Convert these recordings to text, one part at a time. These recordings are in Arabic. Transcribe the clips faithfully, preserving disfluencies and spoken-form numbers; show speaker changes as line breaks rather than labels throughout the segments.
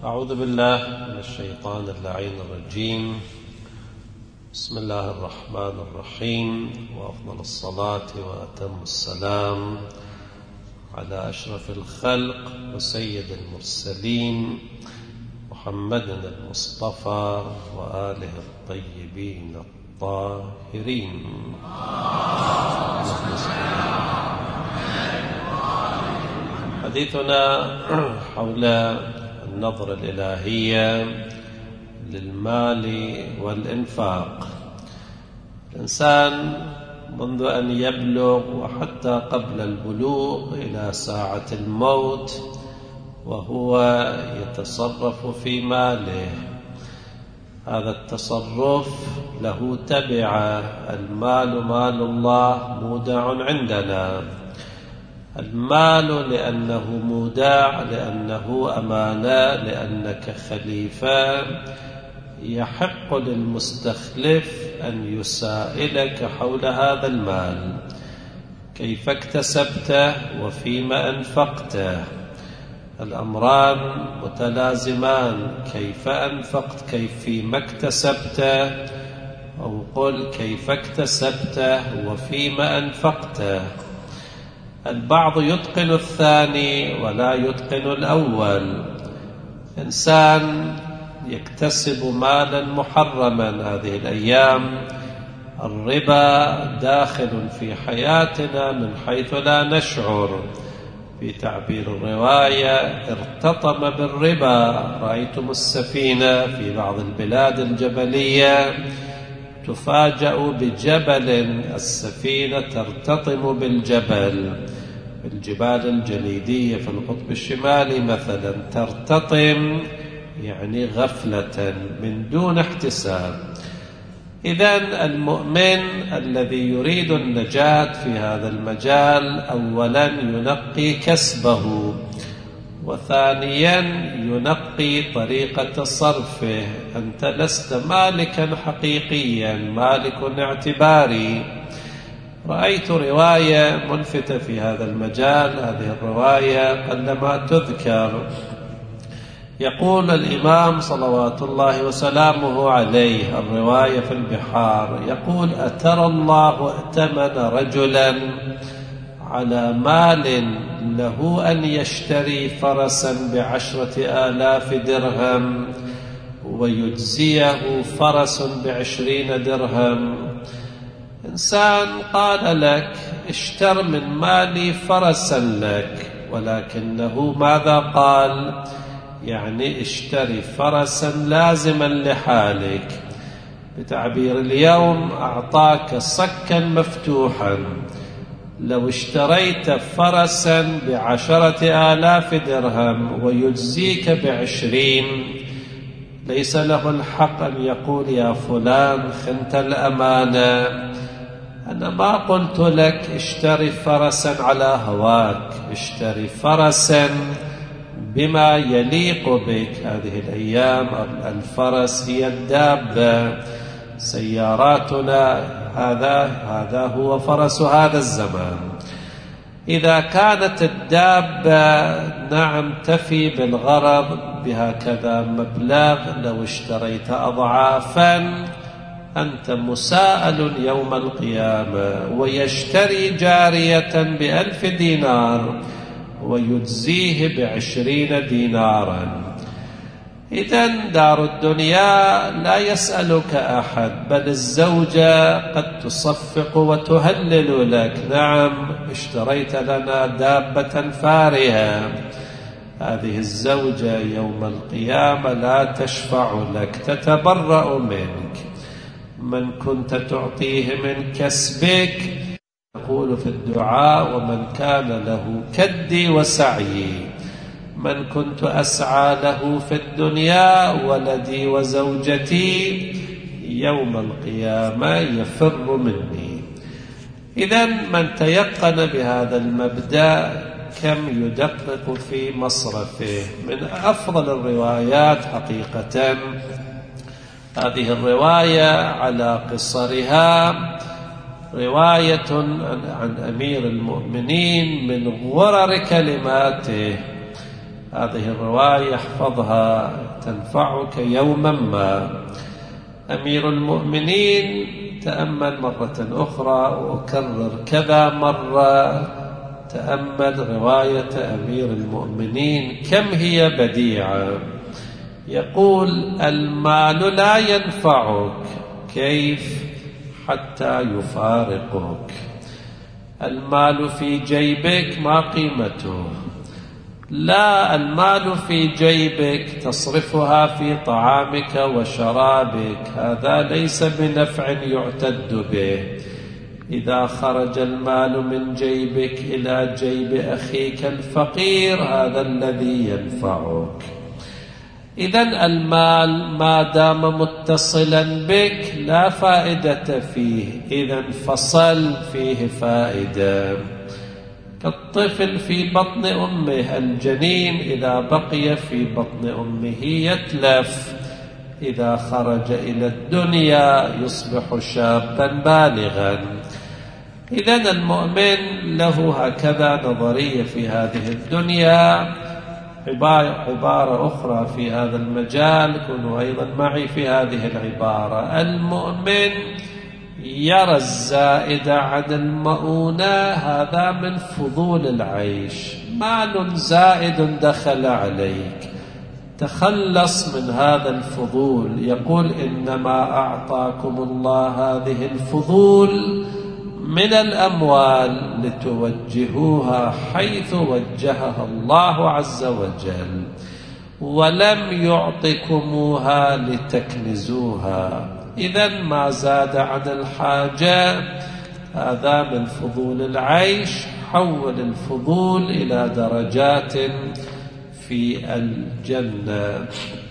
أعوذ بالله من الشيطان اللعين الرجيم. بسم الله الرحمن الرحيم، وأفضل الصلاة وأتم السلام على أشرف الخلق وسيد المرسلين محمد المصطفى وآله الطيبين الطاهرين. حديثنا حول النظرة الإلهية للمال والإنفاق. الإنسان منذ أن يبلغ وحتى قبل البلوغ إلى ساعة الموت وهو يتصرف في ماله. هذا التصرف له تبعة. المال مال الله مودع عندنا. المال لأنه مودع، لأنه أمانة، لأنك خليفة، يحق للمستخلف أن يسائلك حول هذا المال: كيف اكتسبته وفيما أنفقته؟ الأمران متلازمان. كيف أنفقت؟ كيف فيما اكتسبته؟ أو قل كيف اكتسبته وفيما أنفقته؟ البعض يتقن الثاني ولا يتقن الأول. إنسان يكتسب مالا محرما. هذه الأيام الربا داخل في حياتنا من حيث لا نشعر. في تعبير الرواية: ارتطم بالربا. رأيتم السفينة في بعض البلاد الجبلية تفاجأ بجبل، السفينة ترتطم بالجبل. في الجبال الجليدية في القطب الشمالي مثلا ترتطم يعني غفلة من دون احتساب. إذن المؤمن الذي يريد النجاة في هذا المجال أولا ينقي كسبه، وثانيا ينقي طريقة صرفه. أنت لست مالكا حقيقيا، مالك اعتباري. رأيت رواية ملفتة في هذا المجال. هذه الرواية قلما تذكر. يقول الإمام صلوات الله وسلامه عليه، الرواية في البحار، يقول: أترى الله ائتمن رجلا على مال له أن يشتري فرسا بعشرة آلاف درهم ويجزيه فرس بعشرين درهم. إنسان قال لك: اشتر من مالي فرسا لك، ولكنه ماذا قال؟ يعني اشتري فرسا لازما لحالك. بتعبير اليوم أعطاك صكا مفتوحا. لو اشتريت فرسا بعشرة آلاف درهم ويجزيك بعشرين، ليس له الحق أن يقول: يا فلان خنت الأمانة، أنا ما قلت لك اشتري فرسا على هواك، اشتري فرسا بما يليق بك. هذه الأيام الفرس هي الدابة. سياراتنا هذا هذا هو فرس هذا الزمان. إذا كانت الدابة نعم تفي بالغرض بهكذا مبلغ، لو اشتريت أضعافا أنت مساءل يوم القيامة. ويشتري جارية بألف دينار ويجزيه بعشرين دينارا. إذن دار الدنيا لا يسألك أحد، بل الزوجة قد تصفق وتهلل لك: نعم اشتريت لنا دابة فارهة. هذه الزوجة يوم القيامة لا تشفع لك، تتبرأ منك. من كنت تعطيه من كسبك، يقول في الدعاء: ومن كان له كدي وسعيي. من كنت أسعى له في الدنيا ولدي وزوجتي، يوم القيامة يفر مني. إذن من تيقن بهذا المبدأ كم يدقق في مصرفه. من أفضل الروايات حقيقة هذه الرواية على قصرها رواية عن أمير المؤمنين من غرر كلماته. هذه الرواية احفظها تنفعك يوما ما. أمير المؤمنين، تأمل مرة أخرى وأكرر كذا مرة، تأمل رواية أمير المؤمنين كم هي بديعة. يقول: المال لا ينفعك. كيف؟ حتى يفارقك. المال في جيبك ما قيمته؟ لا، المال في جيبك تصرفها في طعامك وشرابك، هذا ليس بنفع يعتد به. إذا خرج المال من جيبك إلى جيب أخيك الفقير، هذا الذي ينفعك. إذن المال ما دام متصلا بك لا فائدة فيه، إذا انفصل فيه فائدة. كالطفل في بطن أمه، الجنين إذا بقي في بطن أمه يتلف، إذا خرج إلى الدنيا يصبح شابا بالغا. إذن المؤمن له هكذا نظرية في هذه الدنيا. عبارة أخرى في هذا المجال، كونوا أيضا معي في هذه العبارة: المؤمن يرى الزائد عن المؤونة، هذا من فضول العيش. مال زائد دخل عليك، تخلص من هذا الفضول. يقول: إنما أعطاكم الله هذه الفضول من الأموال لتوجهوها حيث وجهها الله عز وجل، ولم يعطكموها لتكنزوها. إذن ما زاد عن الحاجة هذا من فضول العيش. حول الفضول إلى درجات في الجنة.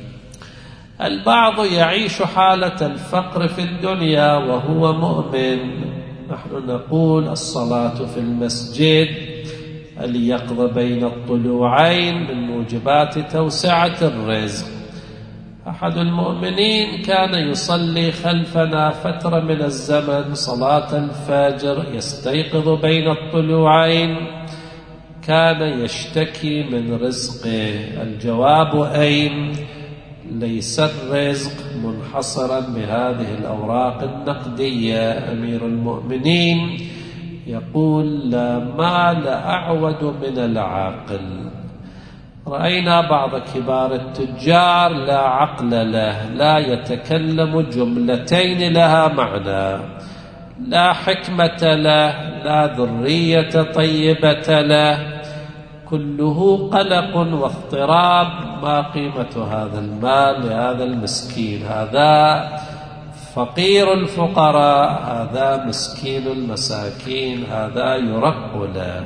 البعض يعيش حالة الفقر في الدنيا وهو مؤمن. نحن نقول: الصلاة في المسجد، اليقظة بين الطلوعين من موجبات توسعة الرزق. أحد المؤمنين كان يصلي خلفنا فترة من الزمن صلاة الفجر، يستيقظ بين الطلوعين، كان يشتكي من رزقه. الجواب: أين؟ ليس الرزق منحصرا بهذه الأوراق النقدية. أمير المؤمنين يقول: لا مال أعود من العاقل. رأينا بعض كبار التجار لا عقل له، لا يتكلم جملتين لها معنى، لا حكمة له، لا ذرية طيبة له، كله قلق واضطراب. ما قيمة هذا المال لهذا المسكين؟ هذا فقير الفقراء، هذا مسكين المساكين، هذا يرق له.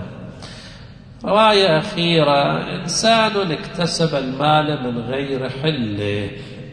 رواية أخيرة: إنسان اكتسب المال من غير حله،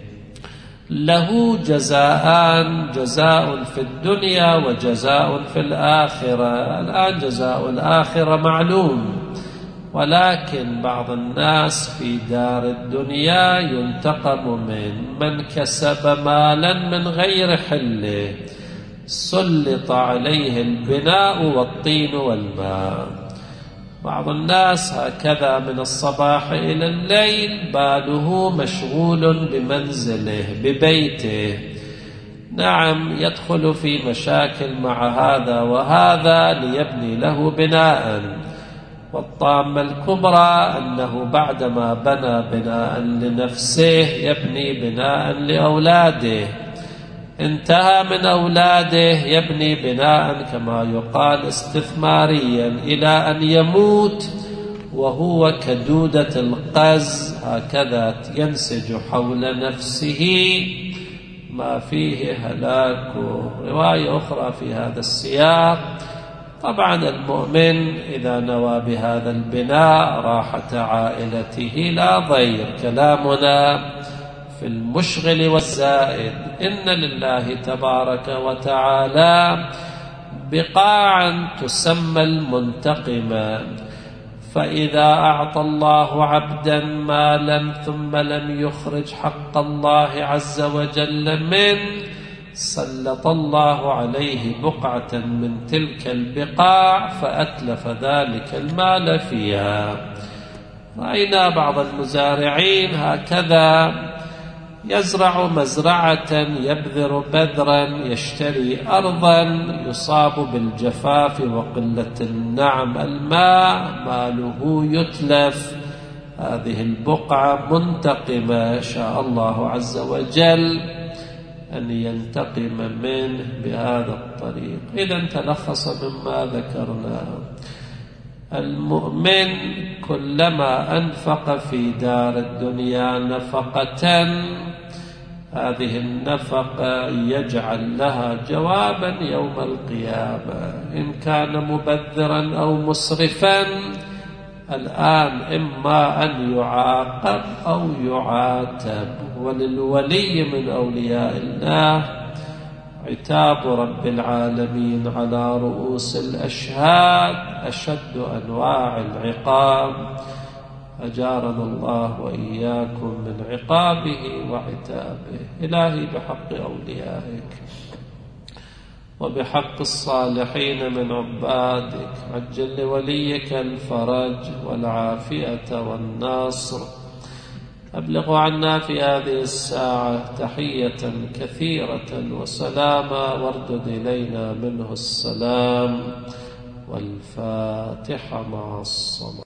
له جزاءان: جزاء في الدنيا وجزاء في الآخرة. الآن جزاء الآخرة معلوم، ولكن بعض الناس في دار الدنيا ينتقم من من كسب مالا من غير حله، سلط عليه البناء والطين والماء. بعض الناس هكذا من الصباح إلى الليل باله مشغول بمنزله ببيته. نعم، يدخل في مشاكل مع هذا وهذا ليبني له بناء، والطامة الكبرى أنه بعدما بنى بناء لنفسه يبني بناء لأولاده، انتهى من أولاده يبني بناء كما يقال استثماريا إلى أن يموت وهو كدودة القز، هكذا ينسج حول نفسه ما فيه هلاكه. رواية أخرى في هذا السياق: طبعا المؤمن إذا نوى بهذا البناء راحة عائلته لا ضير. كلامنا في المشغل والزائد: إن لله تبارك وتعالى بقاعا تسمى المنتقمة، فإذا أعطى الله عبدا مالا ثم لم يخرج حق الله عز وجل منه، سلط الله عليه بقعة من تلك البقاع فأتلف ذلك المال فيها. رأينا بعض المزارعين هكذا يزرع مزرعة، يبذر بذرا، يشتري أرضا، يصاب بالجفاف وقلة النعم الماء، ماله يتلف. هذه البقعة منتقمة، شاء الله عز وجل أن ينتقم منه بهذا الطريق. إذن تلخص مما ذكرنا: المؤمن كلما أنفق في دار الدنيا نفقة، هذه النفقة يجعل لها جوابا يوم القيامة. إن كان مبذرا أو مسرفا الآن إما أن يعاقب أو يعاتب. وللولي من أولياء الله عتاب رب العالمين على رؤوس الأشهاد أشد أنواع العقاب، أجارنا الله وإياكم من عقابه وعتابه. إلهي بحق أوليائك وبحق الصالحين من عبادك عجل لوليك الفرج والعافية والنصر. أبلغ عنا في هذه الساعة تحية كثيرة وسلاما، واردد إلينا منه السلام. والفاتحة مع الصلاة.